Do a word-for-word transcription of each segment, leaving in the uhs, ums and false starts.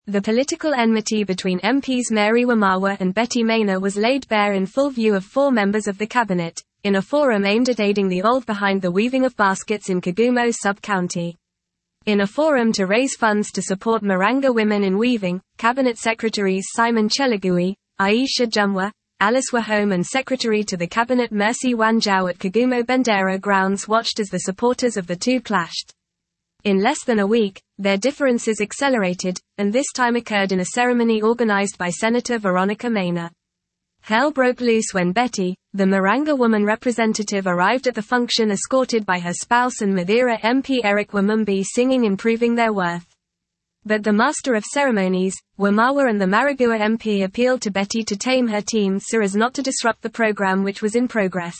The political enmity between M Ps Mary Wamawa and Betty Maynor was laid bare in full view of four members of the cabinet, in a forum aimed at aiding the old behind the weaving of baskets in Kagumo sub-county. In a forum to raise funds to support Maranga women in weaving, Cabinet Secretaries Simon Chelagui, Aisha Jumwa, Alice Wahome and Secretary to the Cabinet Mercy Wanjau at Kagumo Bendera grounds watched as the supporters of the two clashed. In less than a week, their differences accelerated, and this time occurred in a ceremony organized by Senator Veronica Maynor. Hell broke loose when Betty, the Maranga woman representative, arrived at the function escorted by her spouse and Madeira M P Eric Wamumbi singing and proving their worth. But the master of ceremonies, Wamawa, and the Maragua M P appealed to Betty to tame her team so as not to disrupt the program which was in progress.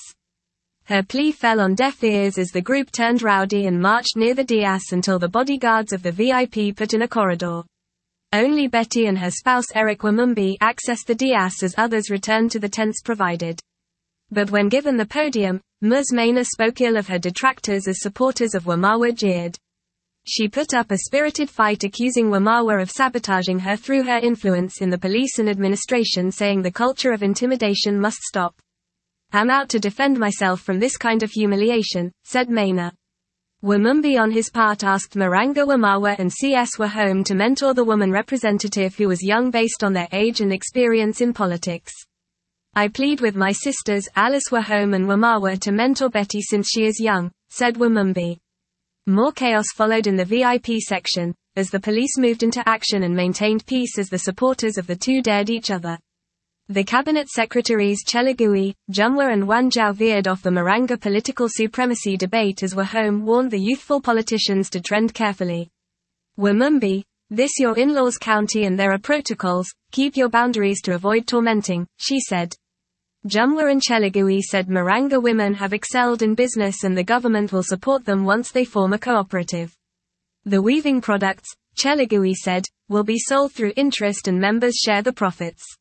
Her plea fell on deaf ears as the group turned rowdy and marched near the dais until the bodyguards of the V I P put in a corridor. Only Betty and her spouse Eric Wamumbi accessed the dais as others returned to the tents provided. But when given the podium, Ms Maynor spoke ill of her detractors as supporters of Wamawa jeered. She put up a spirited fight accusing Wamawa of sabotaging her through her influence in the police and administration, saying the culture of intimidation must stop. "I'm out to defend myself from this kind of humiliation," said Maynor. Wamumbi on his part asked Maranga Wamawa and C S Wahome to mentor the woman representative who was young based on their age and experience in politics. "I plead with my sisters Alice Wahome and Wamawa to mentor Betty since she is young," said Wamumbi. More chaos followed in the V I P section, as the police moved into action and maintained peace as the supporters of the two dared each other. The cabinet secretaries Chelagui, Jumwa and Wanjau veered off the Maranga political supremacy debate as Wahome warned the youthful politicians to tread carefully. "Wamumbi, this your in-laws county and there are protocols, keep your boundaries to avoid tormenting," she said. Jumwa and Chelagui said Maranga women have excelled in business and the government will support them once they form a cooperative. The weaving products, Chelagui said, will be sold through interest and members share the profits.